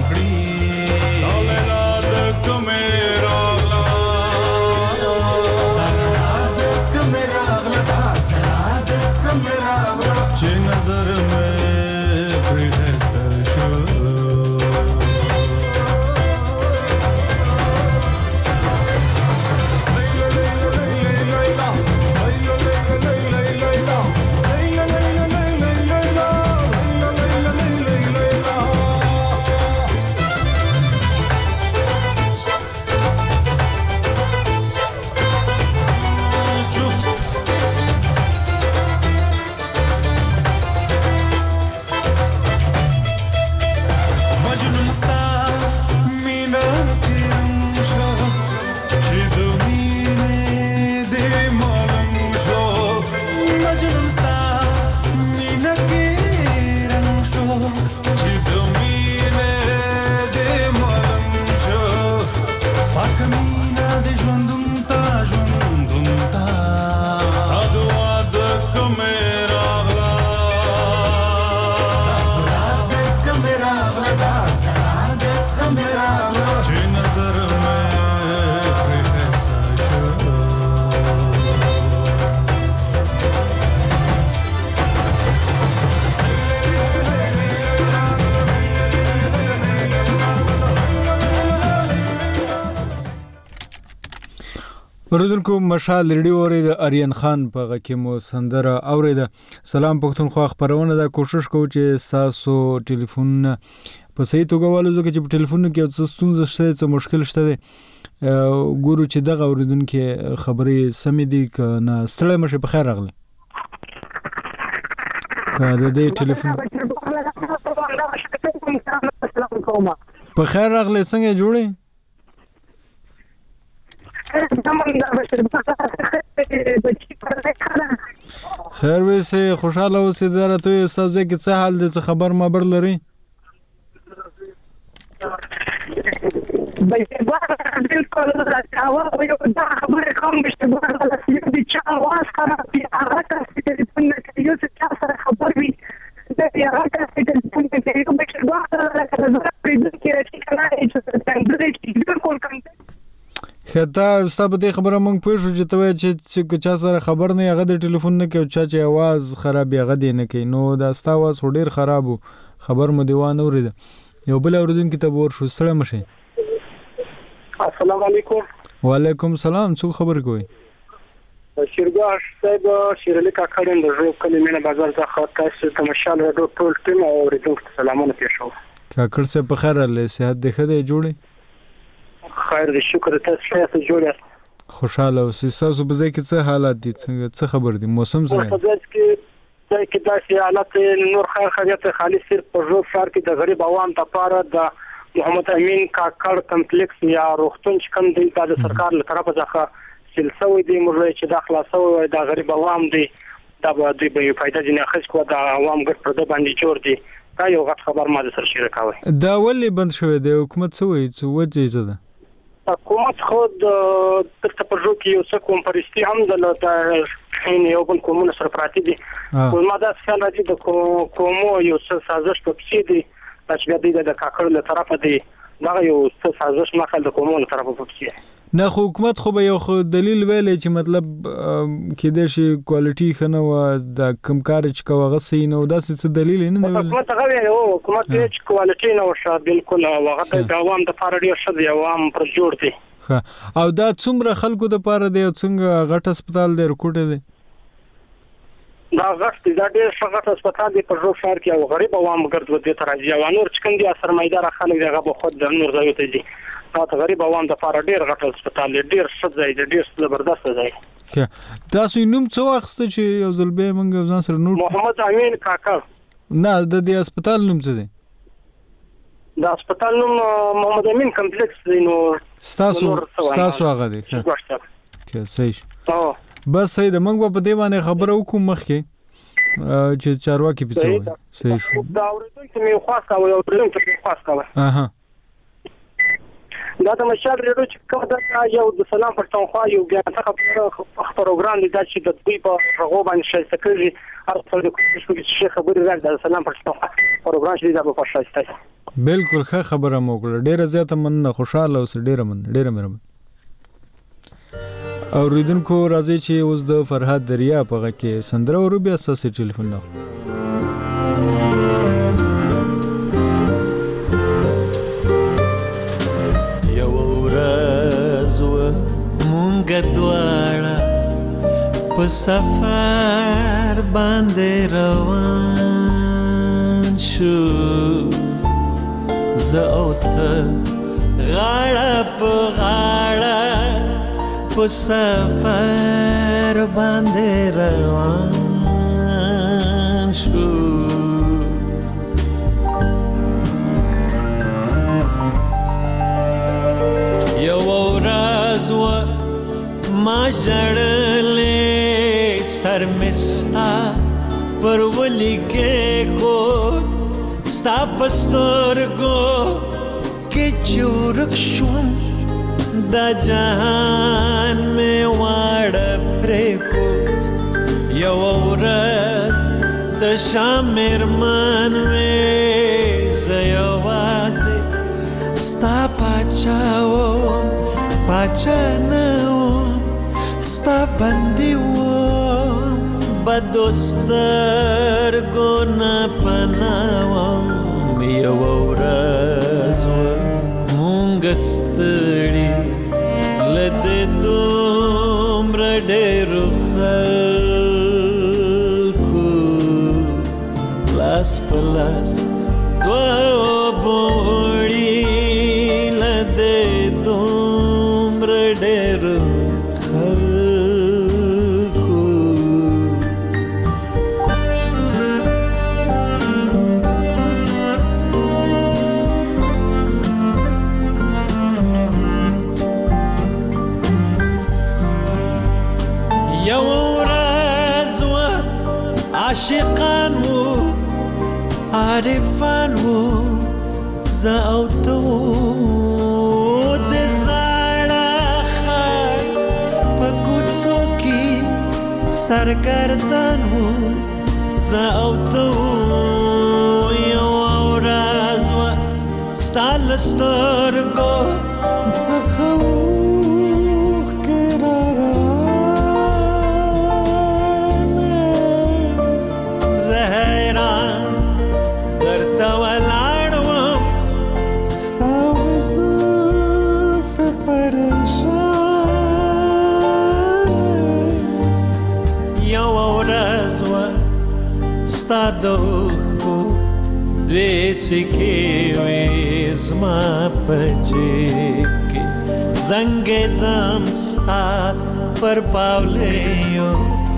اوریدونکو مشال ریډیو اورید اریان خان په غکه مو سندره اوریده. سلام پښتونخوا خبرونه دا کوشش کوو چې تاسو ټلیفون په صحیح توګه والو چې په ټلیفون کې څه ستونزه شته څه مشکل شته ګورو چې دغه اوریدونکو خبرې سمې دي کنه سره مشه په خیر راغلی. دا د ټلیفون په خیر راغلی څنګه جوړی خیر وسه خوشاله اوسې درته استاد کې څه حال دې څه خبر مبر لري بالکل راځاوه یو دا خبره کوم چې دا د چا واس خراب دي هغه چې ټلیفون کې یو څه سره خبر وي دا هغه چې ټلیفون کې یو څه بالکل خطا ستاسو په خبره مونږ پوه شو چې ته چې چا سره خبر نه هغه د ټلیفون نه کوي چې आवाज خراب هغه دی نه کوي نو دا ستاسو आवाज ډیر خراب خبر مو دیوان اورید یو بل اوردون کې ته ور شو سره مشه. السلام علیکم. وعلیکم السلام. څو خبر کوي شیرګاش صاحب شیرلی کا کړم د ژوند کلمې بازار څخه تاسو ته مشال د ټول ټیم اوریدونکو سلامونه پېښو. کاکړ څه په خیر له صحت د خدای جوړي خیر دې شکر تاسو ته جوړه خوشاله اوسې. تاسو په ځای کې څه حالات دي څه خبر دي موسم څنګه په ځای کې داسې حالات نور خیریت خالص صرف په ژوند شهر کې د غریب عوام لپاره د محمد امین کاکړ کمپلیکس یا روغتون چې کوم دی د سرکار له طرفه ځخه سلسله دی موږ چې د خلاصو د غریب عوام دی دا به د فائدہ جن اخیس کو د عوام ګټ پر د باندې جوړ دی دا یو غټ خبر ما سره شریکاوه. دا ولې بند شوی دی حکومت څه وایي څه وجه ده حکومت خود تر پرجو کې یو څه کوم پرستی هم د یو بل کومونه سره پراتی دي کومه دا څنګه راځي د کومو یو څه سازش په پسې دي چې د کاکړ له طرفه دی دا یو څه سازش مخال د کومو له طرفه په پسې نه خو حکومت خو به یو دلیل ویلې چې مطلب کې د شي کوالټي خنه و د کم کار چې کوغه سي نو دا څه دلیل نه دی حکومت هغه یو حکومت چې کوالټي نه وشه بالکل هغه د عوام د فار ډیر شد عوام پر جوړ دي او دا څومره خلکو د پاره دی څنګه غټ هسپتال دی رکوټه دی دا غټ دا ډیر غټ هسپتال دی پر ژوند شهر کې او غریب عوام ګرځي د ترازی او نور چې کوم دي سرمایدار خلک دغه په خود د نور ځای ته دي تاسو غریب عوام د فار ډیر غټ هسپتال ډیر ښه ځای دی ډیر زبردست ځای. تاسو نوم څه واخسته چې یو ځل به موږ ځان سره نوٹ محمد امین کاکړ نه د دې هسپتال نوم څه دی د هسپتال نوم محمد امین کمپلیکس دی نو تاسو هغه دی که صحیح بس صحیح ده موږ په دې باندې خبره وکړو مخکې چې چارواکي پېڅو صحیح شو دا اوریدونکو مې خاص کاوه او اوریدونکو مې خاص کاوه دا د مشال ریډیو چې کوم دا یو د سلام پښتونخوا یو بیا څنګه پروګرام دی دا چې د دوی په رغو باندې شایسته کړی هر څه د کوشش کوي چې خبرې راځي د سلام پښتونخوا پروګرام چې دا په شایسته بالکل ښه خبره مو وکړه. ډیره زیاته مننه، خوشاله اوسئ. ډیره مننه. اوریدونکو راځي چې اوس د فرهاد دریا په غږ کې سندره ورو بیا ستاسو ټلیفون نه. یو ورځ مونږ دواړه په سفر باندې روان شو، زه او ته غاړه په غاړه په سفر باندې روان شو. یو ورځ ما ژړلې سر مې ستا پر ولي کېښود، ستا په سترګو کې چې ورک شوم دا جهان مې واړه پرېښود. یو ورځ تشه مېرمن وې، زه یوازې ستا پاچا وم، پاچا نه وم، ستا بندي وم، بدو سترګو نه پناه وم. یو ورځ مونږ ستړي له دې دومره ډېرو خلکو، لاس په لاس دوه بوړي له دې دومره ډېرو خلکو. یو ورځ عاشقان وو، عارفان وو، زه او ته وو د زاړه ښار په کوڅو کې سرګردان وو، زه او ته وو. یو ورځ ستا له سترګو څخه اوښکې راروانې، زه حیران درته ولاړ وم، ستا زلفې پریشانې. یو ورځ ستا د اوښکو دوې سکې وې زما په جیب کې، زنګېدم ستا پر پاولیو،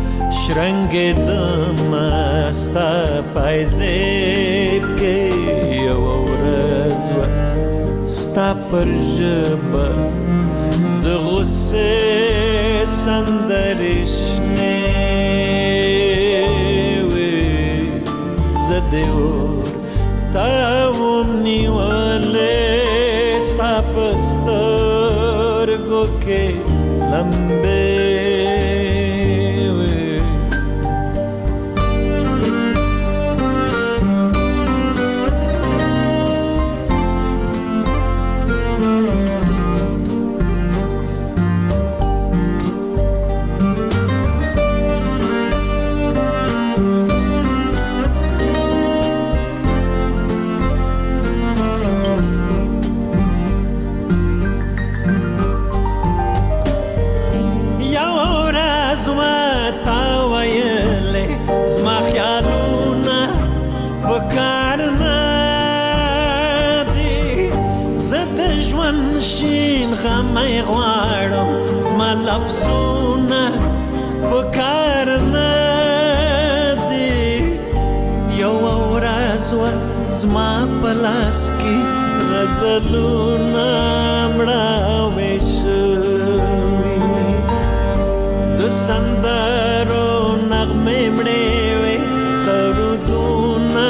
شرنګېدم ستا پایزیب کې. یو ورځ ستا پر ژبه د غصې سندرې شنې وې، زه دې ورته وم نیولې، ستا په سترګو کې لمبې وې. شین غمې غواړم، زما لفظونه په کار نه دي. یو ورځ زما په لاس کې غزلونه مړاوې شوي، د سندرو نغمې مړې وې، سرودونه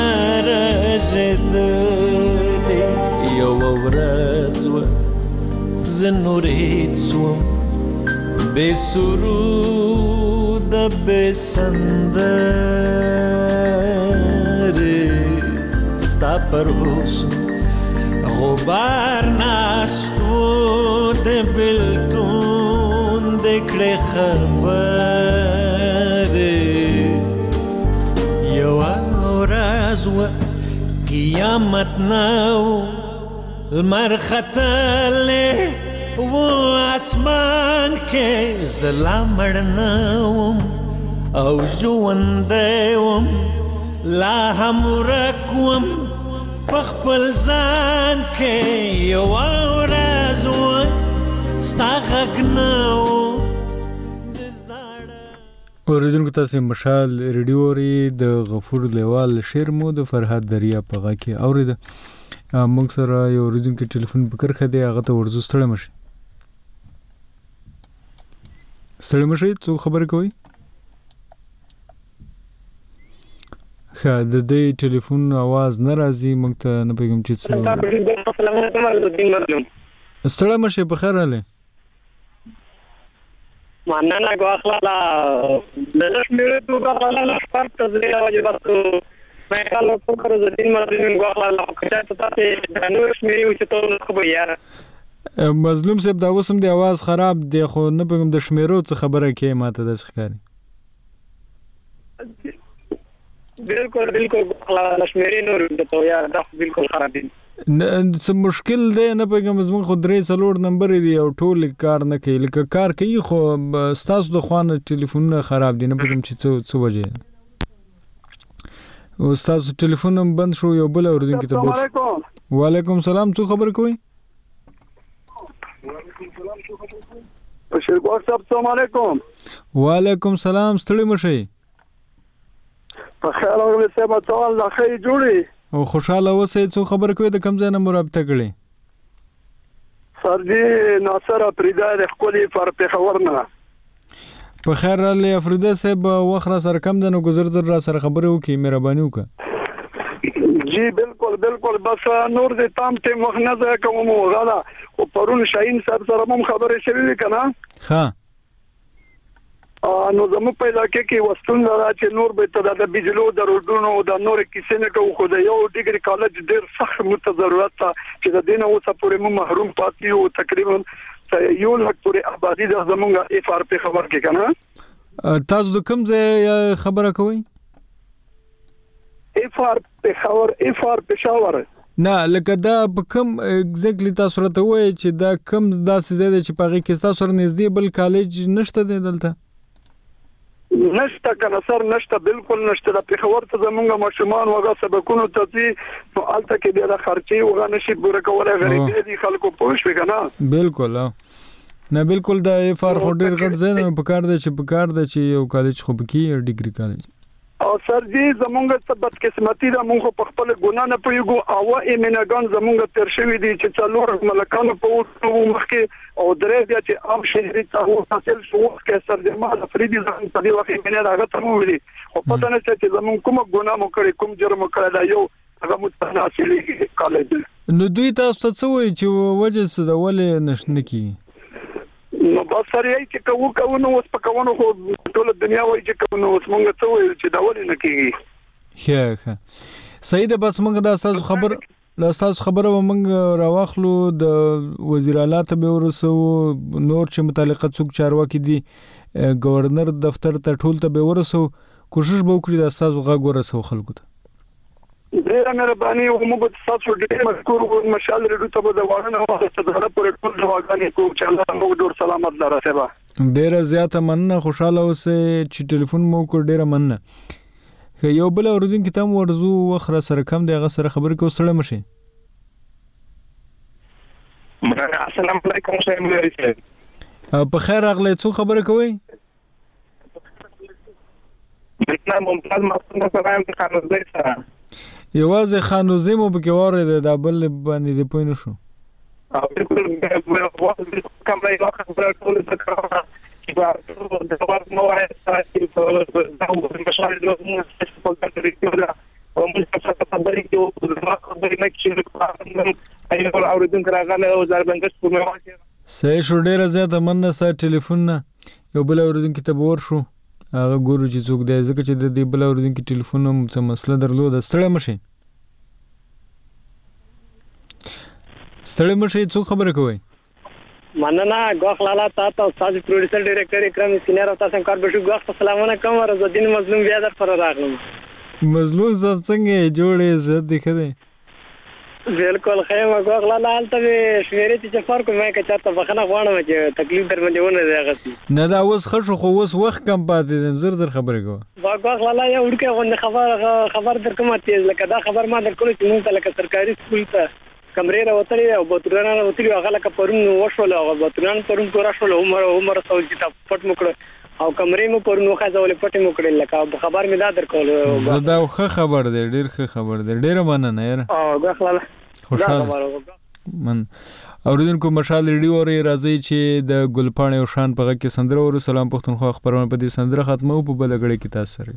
رژېدلې. یو ورځ زه نورید سوم، بې سروده بې سندرې، ستا پروسو غبار ناستو د بلتون د کړه خبره یو ورځ و قیامت نو المرختله و اسمان کې زلامړ نوم او ژوندوم لا هم رکوم پخپل ځان کې یو ورځ و ستا غږ نو اوریدونکو تاسو مشال ریډیو ری د غفور لیوال شعر مو د فرهاد دریا په غا کې اورید موږ سره یو اوریدونکو ټلیفون په کرخه دی هغه ته ورزو ستړی مشي څه خبر کوي خا د دې ټلیفون आवाज ناراضي موږ ته نه پیغام چې څه ستړی مشي په خیر رااله مننه غواخلا دلته مې ته غواخلا سپارت تزري واجبات مې کالو په کړو د دین مرزين غواخلا کچا ته ته نور شمېري و چې ته خو به یار مظلوم صاحب دا وسم دی आवाज خراب دی خو نه پم د شمیرو څه خبره کې ماته د ښکاری بالکل غواخلا شمېري نور ته یار دا بالکل خراب دي څه مشکل دی نه پیغام زمون خو 3 نمبر دی او ټول کار نه کوي لکه کار کوي خو ستاسو د خوانه ټلیفون خراب دی نه پیغام چې څه وجه او ستاسو ټلیفون بند شو یو بل اوردونکو ته وعلیکم السلام څه خبر کوي بشیر ګور صاحب السلام علیکم وعلیکم السلام ستړي مشي په خیر او سم ټول لا خیر جوړي او خوشاله اوسئ څو خبر کوي د کم ځای نه مرابطه کړي سر جی ناصر افریدا د خپل پر پیښور نه په خیر علي افریدا صاحب وخره سره کم دنو گزر را سره خبرو کی مهرباني وکړه جی بالکل بس نور دې تام ته مخ نه ځه کوم غلا او پرون شاهین صاحب سره هم خبرې شوې کنا ها نو زمو پیدا کې وستون را چې نور به ته د بجلو د روډونو د نور کیسې نه کو خو د یو ډیګري کالج ډیر سخت متضررات چې د دینه اوسه پورې محروم پاتې او تقریبا یو لک پورې آبادی د زمونږه اف آر په خبر کې کنه تاسو د کوم ځای خبره کوئ اف آر پېښور نه لکه دا په کوم ایگزیکټلی تاسو راته وایي چې دا کوم داسې ځای دی چې په هغې کې ستاسو سره نږدې بل کالج نشته دی دلته نشته کنه سر نشته بالکل نشته د پېښور ته زمونږ ماشومان وغه سبقونو ته دي نو الته کې بیا د خرچي وغه نشي پوره کولای غریب دي خلکو پوښ وکنه بالکل نه بالکل دا اف آر خو ډیر غټ ځای نه په کار دی چې یو کالج خو بکی ډیګري کالج او سر جی زمونږ ته بد قسمتي ده مونږ په خپل ګنا نه پویګو او ایمنګان زمونږ تر شوی دي چې څلور ملکانو په مخکې او درې بیا چې عام شهري ته حاصل شو کې سر جمال فریدي زمونږ په دی وخت ایمنه راغته مو ویلي او پته نه چې زمونږ کوم ګنا مو کړی کوم جرم کړی دا یو هغه متناسلي کالج نو دوی تاسو ته څه وایي چې وجه څه د ولې نشنه کی نو بس سره یې چې کوو نو اوس په کوونو خو ټول دنیا وایي چې کوو نو اوس مونږ څه وایو چې دا ولې نه کیږي ښه صحیح ده بس مونږ دا تاسو خبره مونږ راواخلو د وزیر اعلی ته به ورسو نور چې متعلقه څوک چارواکي دي گورنر دفتر ته ټول ته به ورسو کوشش به وکړو د تاسو غږ ورسو خلکو ته ډیره مهرباني او موږ تاسو ډیر مشکور او مشال ریډو ته د وړاندې او ستاسو پر ټول ځوابونه کوم چې الله موږ ډور سلامت لاره سبا ډیره زیاته مننه خوشاله اوسئ چې ټلیفون مو کو ډیره مننه یو بل اوردونکو ته ورزو وخره سره کم دی هغه سره خبرې کو سره مشي السلام علیکم په خیر اغله څو خبره کوي مطلب ممتاز مصطفی سلام خانوزی سره یوازې خانوزی مو بګی وره د بل باندې د پوینو شو بالکل کوم راي واخه پر ټول څه کړو چې دا د وخت نو راځي چې په مشاريع د موږ په کار کې او موږ څه خبرې کوو د خبرې نه چې ایو اوریدونکو راغله او زربنګش په مې صحیح شو ډیره زیاته مننه ستا ټلیفون نه یو بل اوریدونکو ته ور شو هغه ګورو چې څوک دی ځکه چې د دې بل اوریدونکو ټلیفون هم څه مسله درلوده ستړی مشي ستړي مشه څو خبره کوي مننه غوښ لالا تاسو استاد پروډوسر ډایرکټر اکرام سینیر او تاسو کار بشو غوښ السلام علیکم رضوالدین مظلوم بیا در پر راغلم مظلوم صاحب څنګه جوړې عزت دی خدای بالکل خیر غوښ لالا البته شمیرې چې فرق مې که چاته بخنه غواړم چې تکلیف در باندې ونه دی غسی نه دا اوس خشو خو اوس وخت کم پاتې زر زر خبره کوه غوښ لالا یو ورکه غوښ خبر در کومه تیز لکه دا خبر ما در کول چې موږ ته لکه سرکاري سکول ته کمرې راوتلې او بوتران راوتلې هغه لکه پرون وشول او بوتران پرون پورا شول عمر سول چې پټ مکړه او کمرې مو پرون وخځولې پټ مکړه لکه خبر مې دا در کول زدا خو خبر دی ډیر ښه خبر دی ډیر مننه یاره او غوښ لالا خوشاله من اوریدونکو مشال ریډیو اوري راځي چې د ګلپاڼې او شان په غږ کې سندره ورو سلام پښتونخوا خبرونه په دې سندره ختمه او په بل غړي کې تاسو سره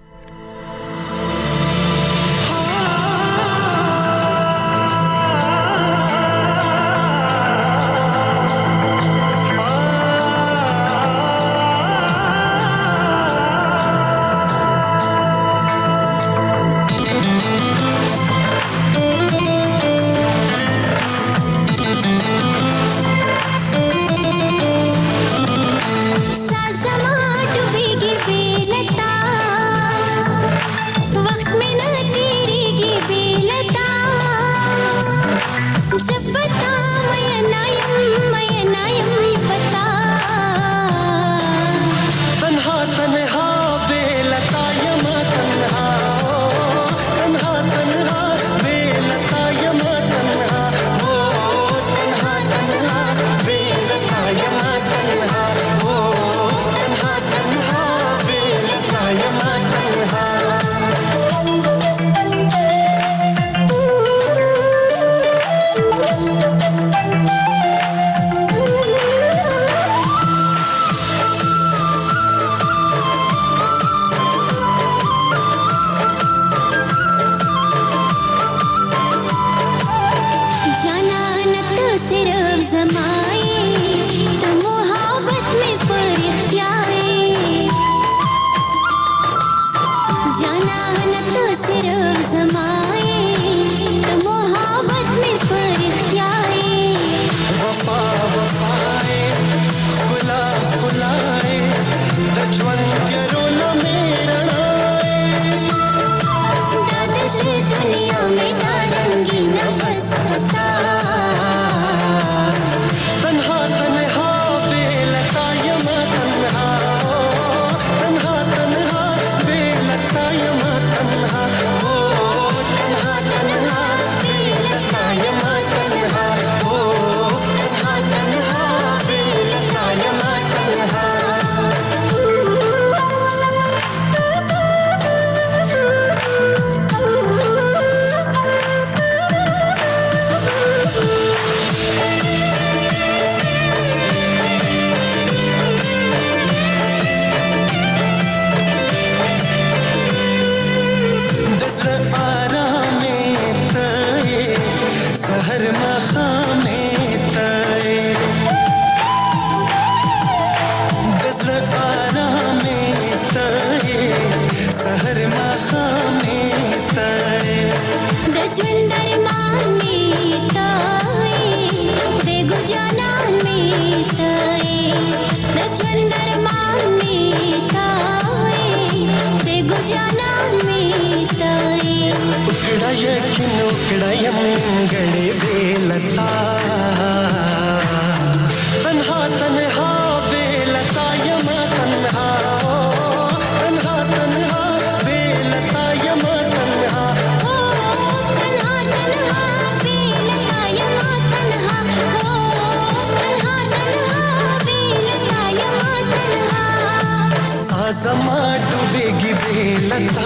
समा डूबेगी बेलता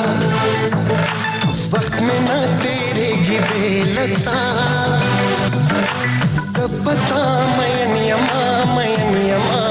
वक्त में ना तेरेगी बेलता सब पता मयनियमा